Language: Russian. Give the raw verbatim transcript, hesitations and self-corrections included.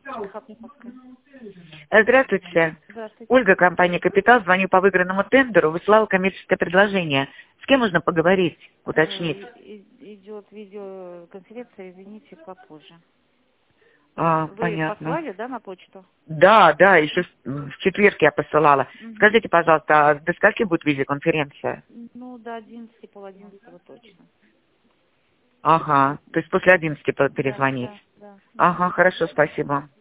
Хатниковская. Э, Здравствуйте. Здравствуйте. Ольга, компания «Капитал». Звоню по выигранному тендеру. Высылала коммерческое предложение. С кем можно поговорить, уточнить? Э, и- Идет видеоконференция, извините, попозже. А, Вы понятно. послали, да, на почту? Да, да, еще в в четверг я посылала. Мгм. Скажите, пожалуйста, а до скольки будет видеоконференция? Ну, до одиннадцати, пол одиннадцатого точно. Ага, то есть после одиннадцати по- Да, перезвонить. да, да. Мгм. Ага, хорошо, спасибо.